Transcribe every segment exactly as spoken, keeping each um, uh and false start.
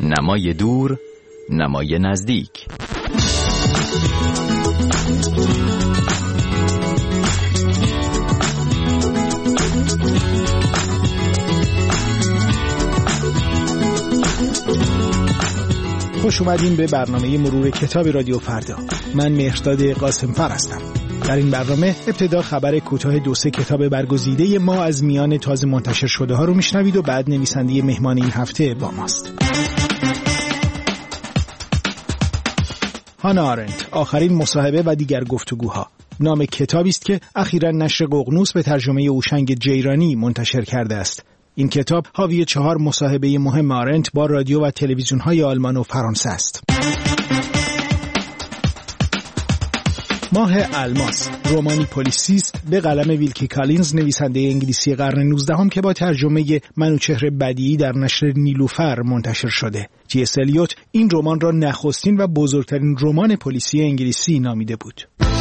نمای دور، نمای نزدیک. خوش اومدین به برنامه مرور کتاب رادیو فردا. من مهرداد قاسمفر هستم. در این برنامه ابتدا خبر کوتاه دو سه کتاب برگزیده ما از میان تازه منتشر شده ها رو میشنوید و بعد نویسنده مهمان این هفته با ماست. هانا آرنت، آخرین مصاحبه و دیگر گفتگوها، نام کتابی است که اخیراً نشر ققنوس به ترجمه اوشنگ جیرانی منتشر کرده است. این کتاب حاوی چهار مصاحبه مهم آرنت با رادیو و تلویزیون‌های آلمان و فرانسه است. ماه الماس، رمانی پلیسی است به قلم ویلکی کالینز، نویسنده انگلیسی قرن نوزدهم که با ترجمه منوچهر بدیعی در نشر نیلوفر منتشر شده. تی اس الیوت این رمان را نخستین و بزرگترین رمان پلیسی انگلیسی نامیده بود.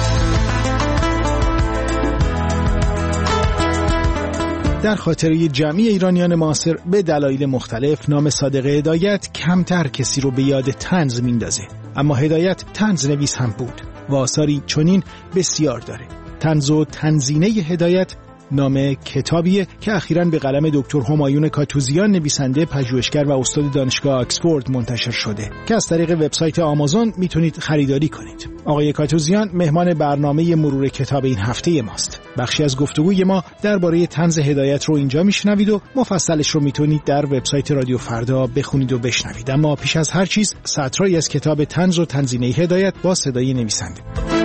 در خاطره جمعی ایرانیان معاصر به دلایل مختلف نام صادق هدایت کمتر کسی رو به یاد طنز میندازه، اما هدایت طنز نویس هم بود و آثاری چنین بسیار داره. طنز و تنزینه هدایت نام کتابیه که اخیراً به قلم دکتر همایون کاتوزیان، نویسنده، پژوهشگر و استاد دانشگاه آکسفورد منتشر شده که از طریق وبسایت آمازون میتونید خریداری کنید. آقای کاتوزیان مهمان برنامه مرور کتاب این هفته ماست. بخشی از گفتگوی ما درباره طنز هدایت رو اینجا میشنوید و مفصلش رو میتونید در وبسایت رادیو فردا بخونید و بشنوید. اما پیش از هر چیز سطرهایی از کتاب طنز و تنزینه هدایت با صدای نویسنده.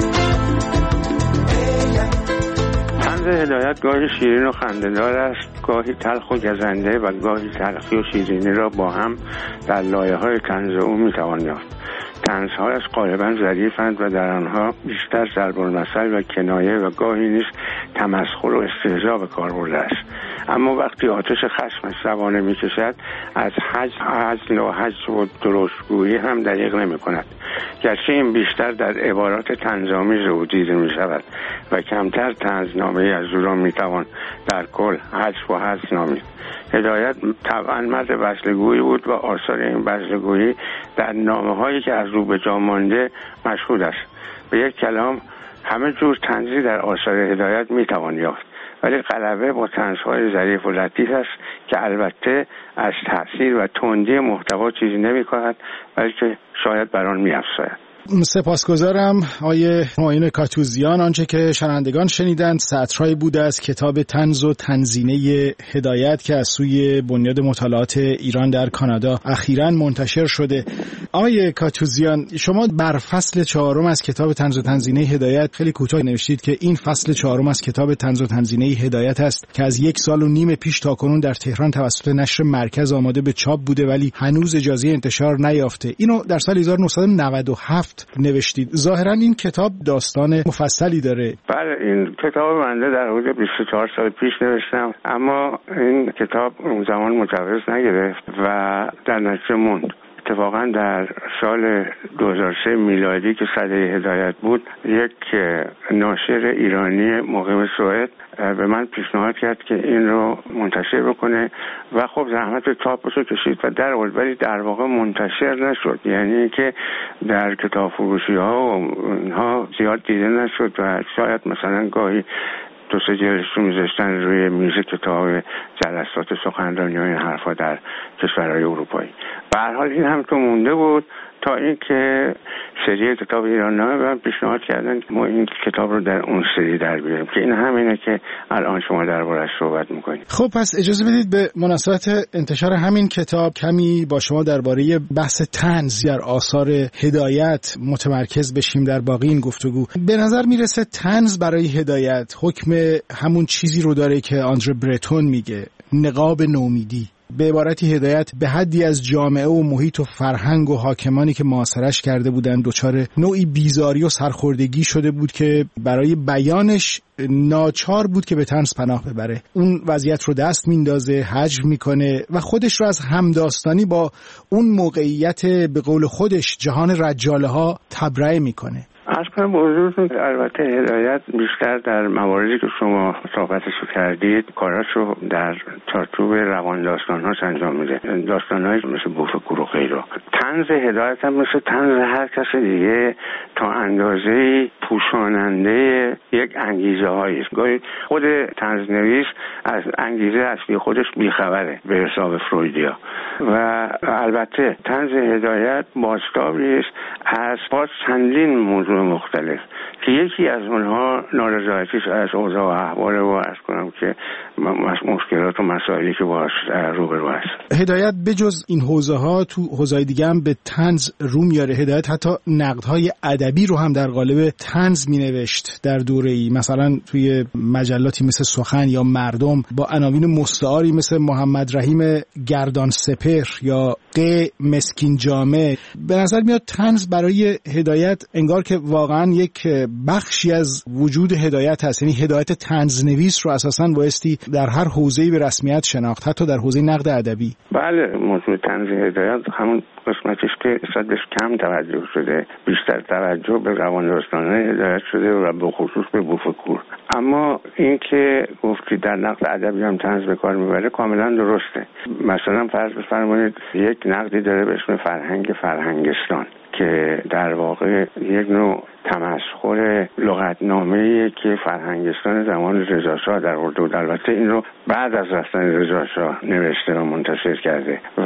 هدایت گاهی شیرین و خنده‌دار است، گاهی تلخ و گزنده و گاهی تلخی و شیرینی را با هم در لایه‌های طنز او می‌توان یافت. طنزهایش غالباً ظریف‌اند و در آنها بیشتر ضرب المثل و کنایه و گاهی نیز تمسخر و استهزا به کار برده است. اما وقتی آتش خشمش زبانه می‌کشد، از هجل و هجر و درشتگویی هم دریغ نمی‌کند، گرچه این بیشتر در عبارات طنزآمیز او دیده می‌شود و کمتر طنزنامه‌ای از او را می‌توان در کل هجر و هجر نامید. هدایت طبعاً مرد بزلگویی بود و آثار این بزلگویی در نامه‌هایی که از رو به جا مانده مشهود است. به یک کلام همه جور طنزی در آثار هدایت می‌توان یافت، ولی غلبه با طنزهای ظریف و لطیف است که البته از تأثیر و تندی محتوا چیزی نمی‌کند، بلکه شاید بر آن می‌افزاید. سپاسگزارم آقای همایون کاتوزیان. آنچه که شنوندگان شنیدند سطرهایی بوده از کتاب طنز و تنزینه هدایت که از سوی بنیاد مطالعات ایران در کانادا اخیراً منتشر شده. آقای کاتوزیان، شما بر فصل چهارم از کتاب طنز و تنزینه هدایت خیلی کوتاه نوشتید که این فصل چهارم از کتاب طنز و تنزینه هدایت است که از یک سال و نیم پیش تا کنون در تهران توسط نشر مرکز آماده به چاپ بوده ولی هنوز اجازه انتشار نیافته. اینو در سال هزار و نهصد و نود و هفت نوشتید. ظاهرا این کتاب داستان مفصلی داره. بله، این کتاب بنده در حدود بیست و چهار سال پیش نوشتم، اما این کتاب اون زمان مجوز نگرفت و در نتیجه موند. اتفاقا در سال دو هزار و سه میلادی که سده هدایت بود، یک ناشر ایرانی مقیم سوئد به من پیشنهاد کرد که این رو منتشر بکنه و خب زحمت چاپش رو کشید و در اول ولی در واقع منتشر نشد، یعنی که در کتاب فروشی ها و اینها زیاد دیده نشد و شاید مثلا گاهی دو سه جلدش رو میذاشتن روی میز کتاب جلسات سخنرانی و این حرفا در کشورهای اروپایی. به هر حال این هم تو مونده بود تا اینکه سری کتاب ایران‌نامه به من پیشنهاد کردن که ما این کتاب رو در اون سری در بیاریم که این همینه که الان شما درباره‌اش صحبت می‌کنید. خب پس اجازه بدید به مناسبت انتشار همین کتاب کمی با شما درباره بحث طنز در آثار هدایت متمرکز بشیم در باقی این گفتگو. به نظر میرسه طنز برای هدایت حکم همون چیزی رو داره که آندره برتون میگه، نقاب نومیدی. به عبارتی هدایت به حدی از جامعه و محیط و فرهنگ و حاکمانی که معاصرش کرده بودند دچار نوعی بیزاری و سرخوردگی شده بود که برای بیانش ناچار بود که به طنز پناه ببره. اون وضعیت رو دست میندازه، هجر میکنه و خودش رو از همداستانی با اون موقعیت به قول خودش جهان رجاله ها تبرئه میکنه. عرض کنم به حضورتون البته هدایت بیشتر در مواردی که شما صحبتشو کردید کاراشو در چارچوب روان داستان‌هاش انجام میده، داستان‌هایی مثل بوفکور و غیره. طنز هدایت هم مثل طنز هر کس دیگه تا اندازه‌ای پوشاننده یک انگیزه هایی است. گاهی خود طنزنویس از انگیزه اصلی خودش بیخبره به حساب فرویدیا و البته طنز هدایت بازتابی است از باز چندین موضوع مختلف که یکی از اونها نارضایتیش از اوضاع و احوال و عرض کنم که مشکلات و مسائلی که باهاش روبرو هست. هدایت بجز این حوزه ها تو حوزه‌های دیگه هم به طنز رو میاره. هدایت حتی نقدهای ادبی رو هم در قالب طنز مینوشت در دوره‌ای، مثلا توی مجلاتی مثل سخن یا مردم با عناوین مستعاری مثل محمد رحیم گردان سپر یا ق مسکین جامع. به نظر میاد طنز برای هدایت انگار که واقعا یک بخشی از وجود هدایت هست، یعنی هدایت طنزنویس رو اساساً بایستی در هر حوزه‌ای به رسمیت شناخت، حتی در حوزه نقد ادبی. بله، موضوع طنز هدایت همون قسمتش که صدش کم توجه شده، بیشتر توجه به روان داستان‌های هدایت شده و به خصوص به بوفکور. اما این که گفتی در نقد ادبی هم طنز به کار میبره کاملا درسته. مثلا فرض بفرمایید یک نقدی داره به اسم فرهنگ فرهنگستان که در واقع یک نوع تمسخر لغتنامه‌ای که فرهنگستان زمان رضا شاه در اردو، البته این رو بعد از رفتن رضا شاه نوشته و منتشر کرده و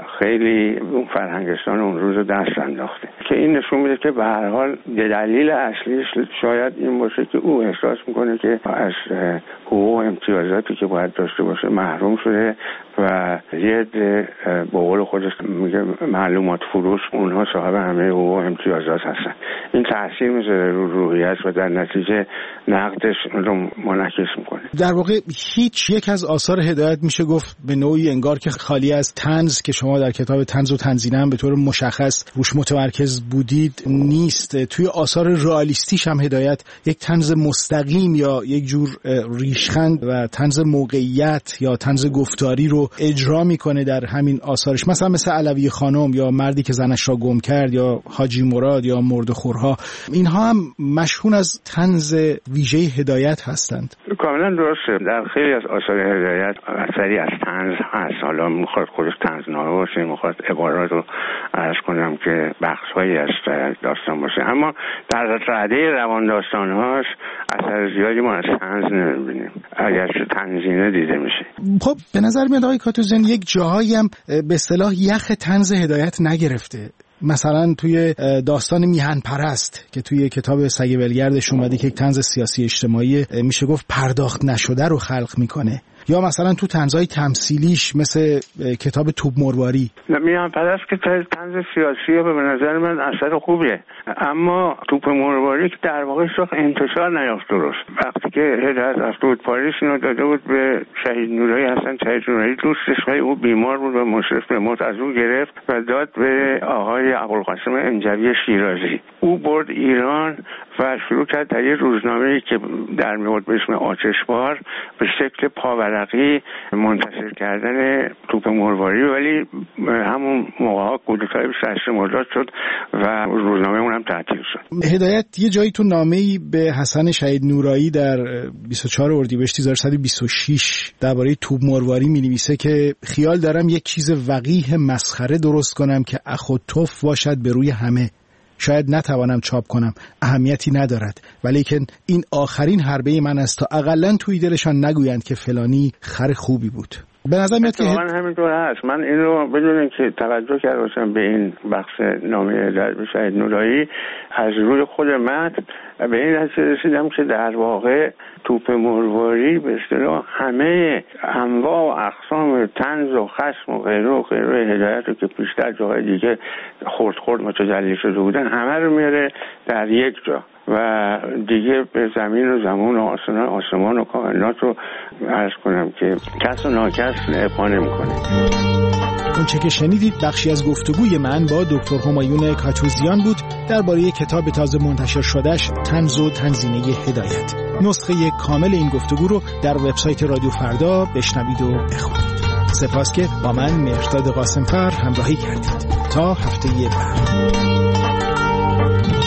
خیلی اون فرهنگستان اون روز دست انداخته، که این نشون میده که به هر حال دلیل اصلیش شاید این باشه که او احساس میکنه که از حقوق و امتیازاتی که باید داشته باشه محروم شده و یه به قول خودش میگه معلومات فروش، اونها صاحب همه حقوق و امتیازات هستن. این تاثیر میذاره رو روحیه‌اش و در نتیجه نقدش رو منعکس میکنه. در واقع هیچ یک از آثار هدایت میشه گفت به نوعی انگار که خالی از طنز که شما در کتاب طنز و تنزینه هم به طور مشخص روش متمرکز بودید نیست. توی آثار رئالیستیش هم هدایت یک طنز مستقیم یا یک جور ریشخند و طنز موقعیت یا طنز گفتاری رو اجرا میکنه در همین آثارش، مثلا مثل علوی خانم یا مردی که زنش را گم کرد یا حاجی مراد یا مردخورها. اینها هم مشهون از طنز ویژه هدایت هستند. کاملا درسته. در خیلی از آثار هدایت اثری از طنز هست. حالا میخواد خودش طنزنامه باشه، میخواد عبارات رو عرض کنم که بخش‌هایی از داستان باشه، اما در رده روان داستان‌هاش اثر زیادی ما از طنز نمی‌بینیم اگرچه تنزینه دیده میشه. خب به نظر میاد آقای کاتوزن یک جاهایی هم به اصطلاح یخ طنز هدایت نگرفته. مثلا توی داستان میهن پرست که توی کتاب سگ ولگردش اومده که یک طنز سیاسی اجتماعی میشه گفت پرداخت نشده رو خلق میکنه، یا مثلا تو طنزهای تمثیلیش مثل کتاب توپ مرواری. میهن پرست که طنز سیاسی به نظر من اثر خوبیه، اما توپ مرواری که در واقع شخص انتشار نیافت درست. وقتی که هدایت از بود پاریس اینو داده بود به شهید نورایی، حسن شهید نورایی دوستش، ولی او بیمار بود و مشرف به موت از او گرفت و داد به آقای ابوالقاسم انجوی شیرازی. او برد ایران و شروع کرد در یه روزنامه‌ای که در میاد به اسم آتشبار به شکل پاورقی منتشر کردن توپ مرواری، ولی همون موقع‌ها کودتای بیست و هشتم مرداد شد و روزنامه اونم تعطیل شد. هدایت یه جایی تو نامه‌ای به حسن شهید نورایی در بیست و چهار اردیبهشت هزار و سیصد و بیست و شش درباره توپ مرواری می‌نویسه که خیال دارم یک چیز وقیح مسخره درست کنم که اخ و تف باشد به روی همه. شاید نتوانم چاپ کنم، اهمیتی ندارد، ولیکن این آخرین حربه من است تا اقلن توی دلشان نگویند که فلانی خر خوبی بود. به نظر میاد که من همینطور هست. من این رو بدون اینکه توجه کرده باشم به این بخش نامه در شهید نورایی، از روی خود متن به این نتیجه رسیدم که در واقع توپ مرواری به اصطلاح همه انواع و اقسام طنز و خشم و غیره و غیره هدایت رو که پیشتر جاهای دیگه خرد خرد متجلی شده بودن همه رو میاره در یک جا و دیگه به زمین و زمان و آسمان, آسمان و کائنات رو عرض کنم که کس و ناکس ابقا نمی‌کنه. اون چه که شنیدید بخشی از گفتگوی من با دکتر همایون کاتوزیان بود درباره کتاب تازه منتشر شدهش طنز و تنزینه هدایت. نسخه کامل این گفتگو رو در وبسایت رادیو فردا بشنوید و بخونید. سپاس که با من مهرداد قاسمفر همراهی کردید. تا هفته بعد.